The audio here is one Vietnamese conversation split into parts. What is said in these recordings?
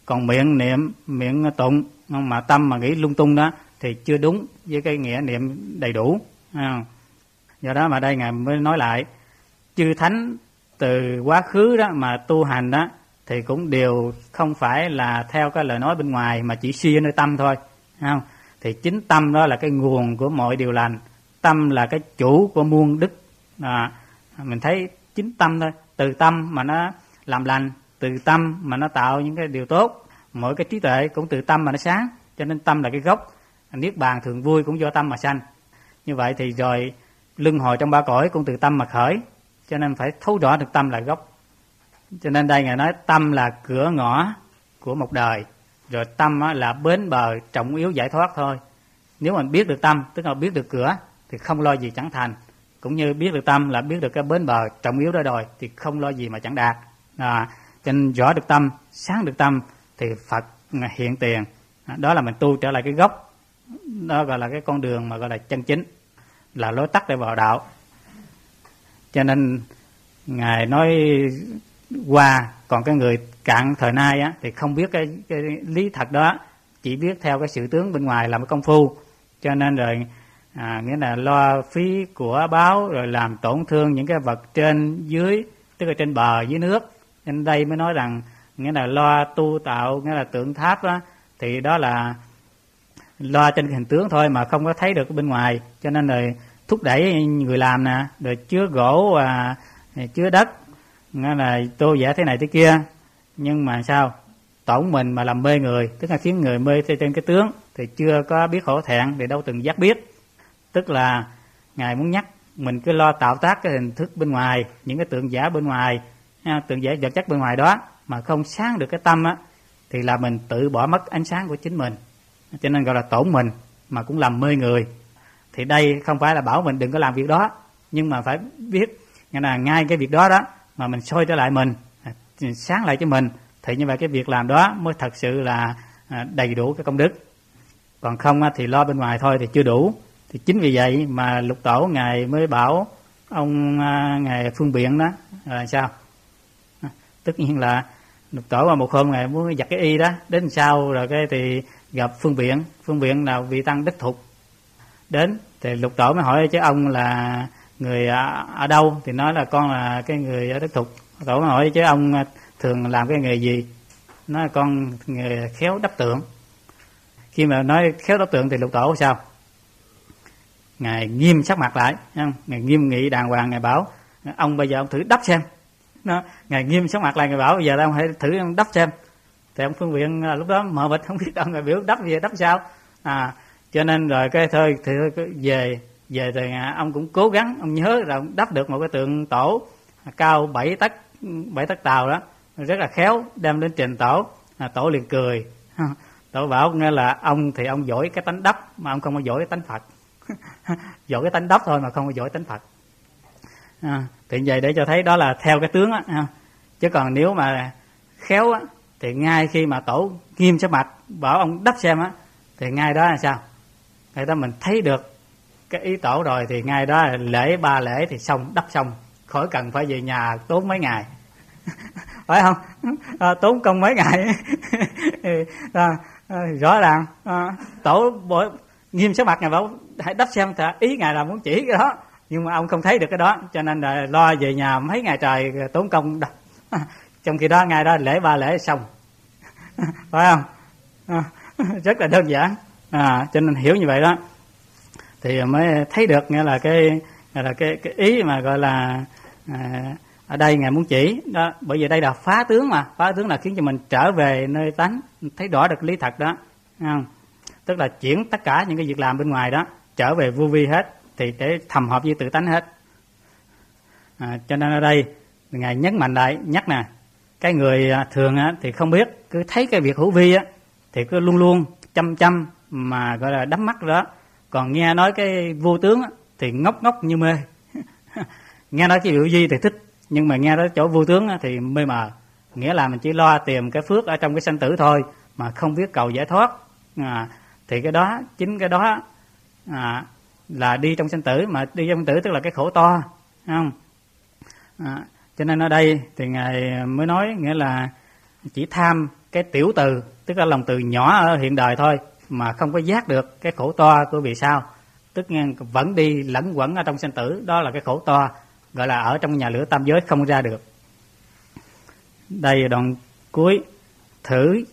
Còn miệng niệm, miệng tụng mà tâm mà nghĩ lung tung đó thì chưa đúng với cái nghĩa niệm đầy đủ. Do đó mà đây Ngài mới nói lại, chư thánh từ quá khứ đó mà tu hành đó thì cũng đều không phải là theo cái lời nói bên ngoài mà chỉ suy ở nơi tâm thôi, không? Thì chính tâm đó là cái nguồn của mọi điều lành, tâm là cái chủ của muôn đức. Mình thấy chính tâm thôi, từ tâm mà nó làm lành, từ tâm mà nó tạo những cái điều tốt, mỗi cái trí tuệ cũng từ tâm mà nó sáng, cho nên tâm là cái gốc. Niết bàn thường vui cũng do tâm mà sanh. Như vậy thì rồi luân hồi trong ba cõi cũng từ tâm mà khởi, cho nên phải thấu rõ được tâm là gốc. Cho nên đây Ngài nói tâm là cửa ngõ của một đời, rồi tâm là bến bờ trọng yếu giải thoát thôi. Nếu mình biết được tâm, tức là biết được cửa, thì không lo gì chẳng thành. Cũng như biết được tâm là biết được cái bến bờ trọng yếu đó rồi, thì không lo gì mà chẳng đạt. Cho nên rõ được tâm, sáng được tâm thì Phật hiện tiền. Đó là mình tu trở lại cái gốc. Đó gọi là cái con đường mà gọi là chân chính, là lối tắt để vào đạo. Cho nên Ngài nói qua, còn cái người cạn thời nay á, thì không biết cái lý thật đó, chỉ biết theo cái sự tướng bên ngoài làm cái công phu, cho nên rồi nghĩa là lo phí của báo, rồi làm tổn thương những cái vật trên dưới, tức là trên bờ dưới nước. Nên đây mới nói rằng nghĩa là lo tu tạo, nghĩa là tượng tháp đó, thì đó là lo trên cái hình tướng thôi mà không có thấy được bên ngoài. Cho nên rồi thúc đẩy người làm nè, rồi chứa gỗ và chứa đất, nghĩa là tô vẽ thế này thế kia, nhưng mà sao tổn mình mà làm mê người, tức là khiến người mê trên cái tướng, thì chưa có biết hổ thẹn thì đâu từng giác biết. Tức là Ngài muốn nhắc mình cứ lo tạo tác cái hình thức bên ngoài, những cái tượng giả bên ngoài, tượng giả vật chất bên ngoài đó, mà không sáng được cái tâm á, thì là mình tự bỏ mất ánh sáng của chính mình, cho nên gọi là tổn mình mà cũng làm mê người. Thì đây không phải là bảo mình đừng có làm việc đó, nhưng mà phải biết nghĩa là ngay cái việc đó đó mà mình soi trở lại mình, sáng lại cho mình, thì như vậy cái việc làm đó mới thật sự là đầy đủ cái công đức. Còn không thì lo bên ngoài thôi thì chưa đủ. Thì chính vì vậy mà Lục Tổ Ngài mới bảo ông Ngài Phương Biện đó là sao? Tất nhiên là Lục Tổ mà một hôm Ngài muốn giặt cái y đó, đến sau rồi cái thì gặp Phương Biện. Phương Biện là vị tăng đích thục đến, thì Lục Tổ mới hỏi chứ ông là người ở đâu? Thì nói là con là cái người ở đích thục. Tổ mới hỏi chứ ông thường làm cái nghề gì? Nói là con nghề khéo đắp tượng. Khi mà nói khéo đắp tượng thì Lục Tổ sao? Ngài nghiêm sắc mặt lại, Ngài nghiêm nghị đàng hoàng, Ngài bảo ông bây giờ ông thử đắp xem. Ngài nghiêm sắc mặt lại, Ngài bảo bây giờ ông hãy thử ông đắp xem. Thì ông Phương Biện lúc đó mờ mịt không biết ông Ngài biểu đắp gì, đắp sao. Cho nên rồi cái thôi thì về thì ông cũng cố gắng, ông nhớ là ông đắp được một cái tượng tổ cao 7 tấc tàu đó, rất là khéo, đem đến trình Tổ. Tổ liền cười. Tổ bảo nghe là ông thì ông giỏi cái tánh đắp mà ông không có giỏi cái tánh Phật. Giỏi cái tánh đắp thôi mà không có giỏi tánh Phật. Thì vậy để cho thấy đó là theo cái tướng á. Chứ còn nếu mà khéo á, thì ngay khi mà Tổ nghiêm sắc mặt bảo ông đắp xem á, thì ngay đó là sao? Ngay đó mình thấy được cái ý Tổ rồi, thì ngay đó lễ 3 lễ thì xong, đắp xong, khỏi cần phải về nhà tốn mấy ngày. Phải không? Tốn công mấy ngày. Rõ ràng Tổ nghiêm sắc mặt Ngài bảo hãy đắp xem, ý Ngài là muốn chỉ cái đó, nhưng mà ông không thấy được cái đó, cho nên là lo về nhà mấy ngày trời tốn công đắp. Trong khi đó ngày đó lễ 3 lễ xong. Phải không? Rất là đơn giản. Cho nên hiểu như vậy đó thì mới thấy được nghĩa là cái ý mà gọi là ở đây Ngài muốn chỉ đó. Bởi vì đây là phá tướng, mà phá tướng là khiến cho mình trở về nơi tánh, thấy rõ được lý thật đó, không? Tức là chuyển tất cả những cái việc làm bên ngoài đó trở về vô vi hết, thì để thầm hợp với tự tánh hết. Cho nên ở đây Ngài nhấn mạnh lại, nhắc nè, cái người thường thì không biết, cứ thấy cái việc hữu vi thì cứ luôn luôn chăm mà gọi là đắm mắt đó. Còn nghe nói cái vô tướng thì ngốc như mê. Nghe nói cái hữu vi thì thích, nhưng mà nghe nói chỗ vô tướng thì mê mờ. Nghĩa là mình chỉ lo tìm cái phước ở trong cái sanh tử thôi, mà không biết cầu giải thoát. Thì cái đó, chính cái đó là đi trong sanh tử, mà đi trong sanh tử tức là cái khổ to, không? Cho nên ở đây thì Ngài mới nói nghĩa là chỉ tham cái tiểu từ, tức là lòng từ nhỏ ở hiện đời thôi, mà không có giác được cái khổ to của vì sao, tức vẫn đi lẫn quẩn ở trong sanh tử, đó là cái khổ to, gọi là ở trong nhà lửa tam giới không ra được. Đây là đoạn cuối: thử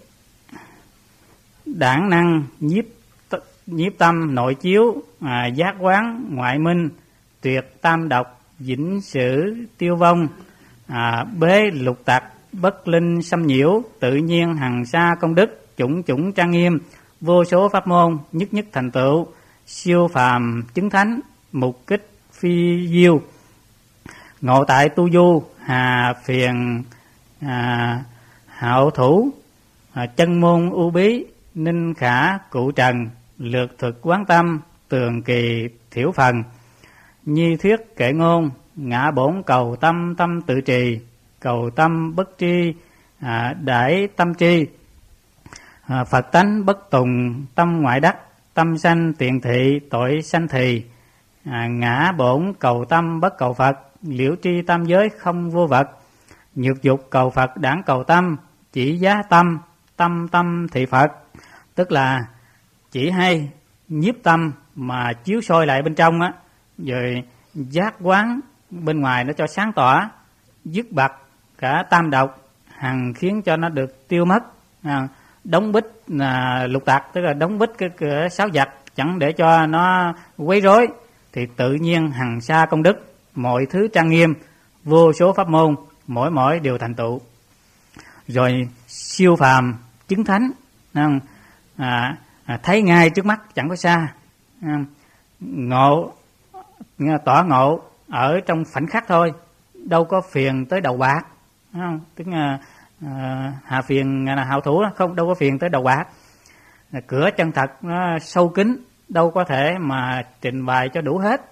đản năng nhiếp tâm nội chiếu, giác quán ngoại minh, tuyệt tam độc vĩnh sử tiêu vong, bế lục tặc bất linh xâm nhiễu, tự nhiên hằng sa công đức, chủng chủng trang nghiêm, vô số pháp môn nhất nhất thành tựu, siêu phàm chứng thánh, mục kích phi diêu, ngộ tại tu du, hà phiền hạo thủ, chân môn u bí, ninh khả cụ trần, lược thực quán tâm, tường kỳ thiểu phần, nhi thuyết kệ ngôn, ngã bổn cầu tâm tâm tự trì, cầu tâm bất tri, đại tâm tri, Phật tánh bất tùng, tâm ngoại đắc, tâm sanh tiện thị, tội sanh thì, ngã bổn cầu tâm bất cầu Phật, liễu tri tam giới không vô vật, nhược dục cầu Phật đảng cầu tâm, chỉ giá tâm, tâm tâm thị Phật. Tức là chỉ hay nhiếp tâm mà chiếu soi lại bên trong á, rồi giác quán bên ngoài nó cho sáng tỏ, dứt bặt cả tam độc, hằng khiến cho nó được tiêu mất, đóng bích lục tặc, tức là đóng bích cái cửa sáu giặc, chẳng để cho nó quấy rối, thì tự nhiên hằng sa công đức, mọi thứ trang nghiêm, vô số pháp môn, mỗi đều thành tựu. Rồi siêu phàm chứng thánh, thấy ngay trước mắt chẳng có xa, ngộ tỏ ngộ ở trong khoảnh khắc thôi, đâu có phiền tới đầu bạc, tức là hạ phiền là hạo thủ, không, đâu có phiền tới đầu bạc. Cửa chân thật nó sâu kín, đâu có thể mà trình bày cho đủ hết,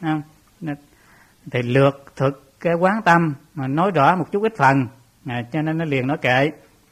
thì lược thực cái quán tâm mà nói rõ một chút ít phần, cho nên nó liền nói kệ.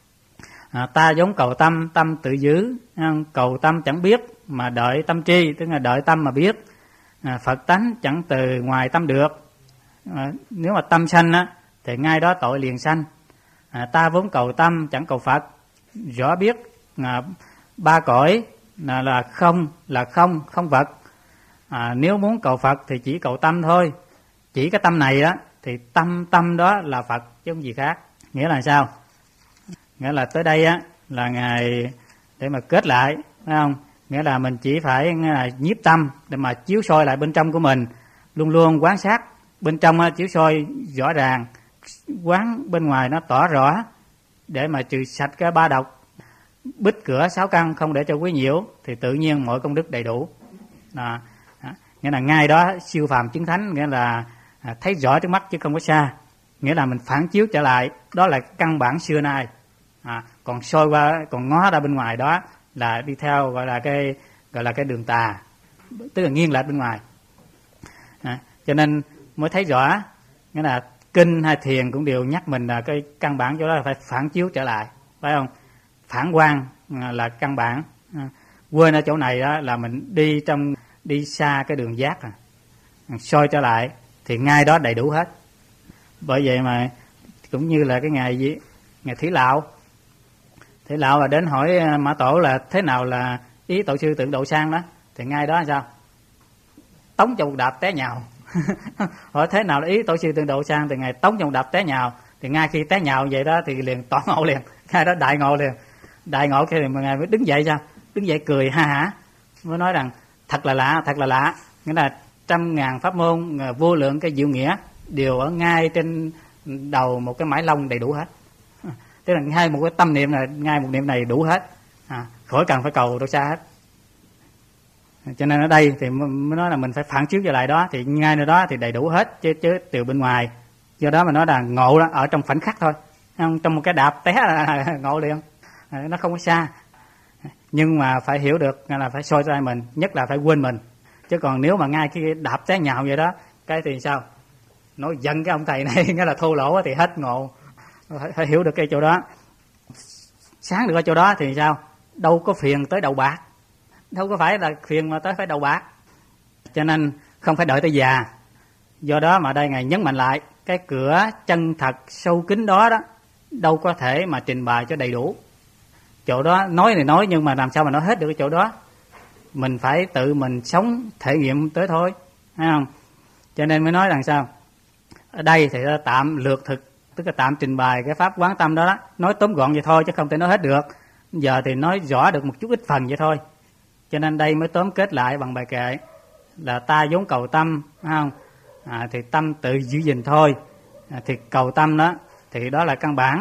Ta giống cầu tâm, tâm tự giữ, cầu tâm chẳng biết mà đợi tâm tri, tức là đợi tâm mà biết. Phật tánh chẳng từ ngoài tâm được, nếu mà tâm sanh á thì ngay đó tội liền sanh. Ta vốn cầu tâm chẳng cầu Phật, rõ biết ba cõi là không vật. Nếu muốn cầu Phật thì chỉ cầu tâm thôi, chỉ cái tâm này á thì tâm đó là Phật chứ không gì khác. Nghĩa là sao? Nghĩa là tới đây á là Ngài để mà kết lại, phải không? Nghĩa là mình chỉ phải nhiếp tâm để mà chiếu soi lại bên trong của mình, luôn luôn quan sát bên trong chiếu soi rõ ràng, quán bên ngoài nó tỏ rõ, để mà trừ sạch cái ba độc, bích cửa sáu căn không để cho quấy nhiễu, thì tự nhiên mọi công đức đầy đủ. Nghĩa là ngay đó siêu phàm chứng thánh, nghĩa là thấy rõ trước mắt chứ không có xa. Nghĩa là mình phản chiếu trở lại, đó là căn bản xưa nay. Còn soi qua, còn ngó ra bên ngoài đó là đi theo gọi là cái đường tà, tức là nghiêng lại bên ngoài. Cho nên mới thấy rõ, nghĩa là kinh hay thiền cũng đều nhắc mình là cái căn bản chỗ đó là phải phản chiếu trở lại, phải không? Phản quang là căn bản. Quên ở chỗ này đó là mình đi xa cái đường giác, soi trở lại thì ngay đó đầy đủ hết. Bởi vậy mà cũng như là cái ngày Thí Lạo là đến hỏi Mã Tổ là thế nào là ý tổ sư tượng độ sang đó, thì ngay đó là sao? Tống cho một đạp té nhào. Hỏi thế nào là ý tổ sư tượng độ sang, thì Ngài tống cho một đạp té nhào. Thì ngay khi té nhào vậy đó thì liền tỏ ngộ liền, ngay đó đại ngộ liền. Đại ngộ khi mà Ngài mới đứng dậy, sao? Đứng dậy cười ha hả, mới nói rằng thật là lạ. Nghĩa là 100.000 pháp môn, vô lượng cái diệu nghĩa đều ở ngay trên đầu một cái mãi lông đầy đủ hết. Tức là ngay một cái tâm niệm này, ngay một niệm này đủ hết, khỏi cần phải cầu đâu xa hết. Cho nên ở đây thì mới nói là mình phải phản chiếu trở lại đó, thì ngay nơi đó thì đầy đủ hết, chứ từ bên ngoài. Do đó mà nói là ngộ đó ở trong khoảnh khắc thôi, trong một cái đạp té là ngộ liền, nó không có xa. Nhưng mà phải hiểu được là phải soi ra mình, nhất là phải quên mình. Chứ còn nếu mà ngay khi đạp té nhào vậy đó, cái thì sao? Nói giận cái ông thầy này, nghĩa là thô lỗ thì hết ngộ. Phải hiểu được cái chỗ đó, sáng được ở chỗ đó thì sao? Đâu có phiền tới đầu bạc, đâu có phải là phiền mà tới phải đầu bạc. Cho nên không phải đợi tới già. Do đó mà đây Ngài nhấn mạnh lại cái cửa chân thật sâu kín đó đâu có thể mà trình bày cho đầy đủ. chỗ đó nói thì nói, nhưng mà làm sao mà nói hết được cái chỗ đó. Mình phải tự mình sống thể nghiệm tới thôi, thấy không? Cho nên mới nói rằng sao, ở đây thì tạm lược thực, tức là tạm trình bày cái pháp quán tâm đó, nói tóm gọn vậy thôi chứ không thể nói hết được. Giờ thì nói rõ được một chút ít phần vậy thôi. Cho nên đây mới tóm kết lại bằng bài kệ là ta vốn cầu tâm, thấy không? Thì tâm tự giữ gìn thôi. Thì cầu tâm đó thì đó là căn bản.